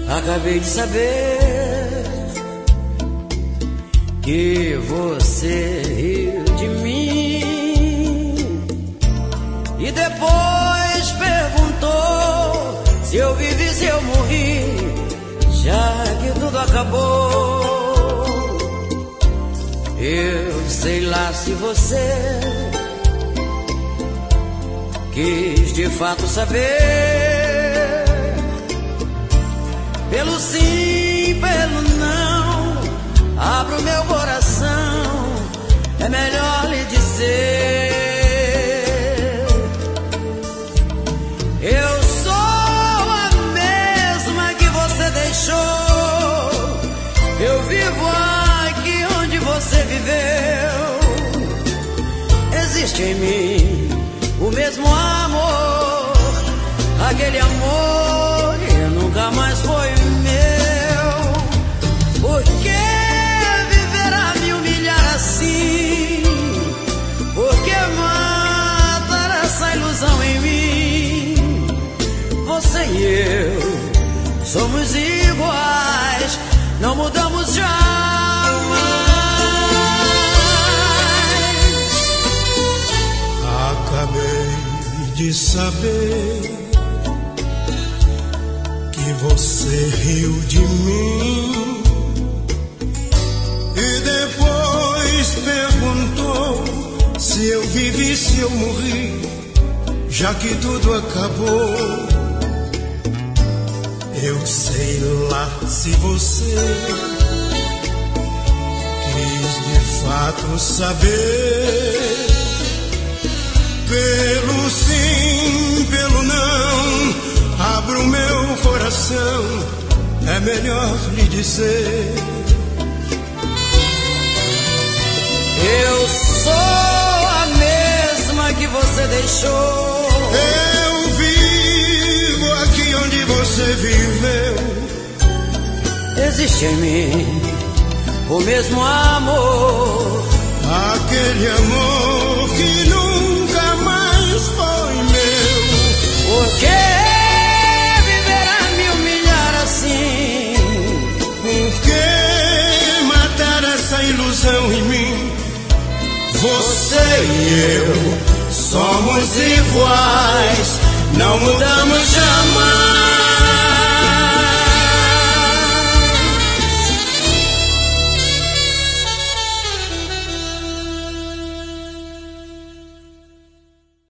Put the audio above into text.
Acabei de saber que você riu de mim e depois perguntou se eu vivi, se eu morri, já que tudo acabou. Eu sei lá se você quis de fato saber. Pelo sim, pelo não, abro meu coração, é melhor lhe dizer. Eu sou a mesma que você deixou, eu vivo aqui onde você viveu. Existe em mim o mesmo amor, aquele amor que nunca mais foi meu. Por que viver a me humilhar assim? Por que matar essa ilusão em mim? Você e eu somos iguais, não mudamos jamais. Acabei de saber que você riu de mim e depois perguntou se eu vivi, se eu morri, já que tudo acabou. Eu sei lá se você quis de fato saber. Pelo sim, pelo não, abro meu coração, é melhor lhe dizer. Eu sou a mesma que você deixou, eu vivo aqui onde você viveu. existe em mim o mesmo amor, aquele amor que nunca mais foi meu. Por que viver a me humilhar assim? Por que matar essa ilusão em mim? Você e eu somos iguais, não mudamos jamais.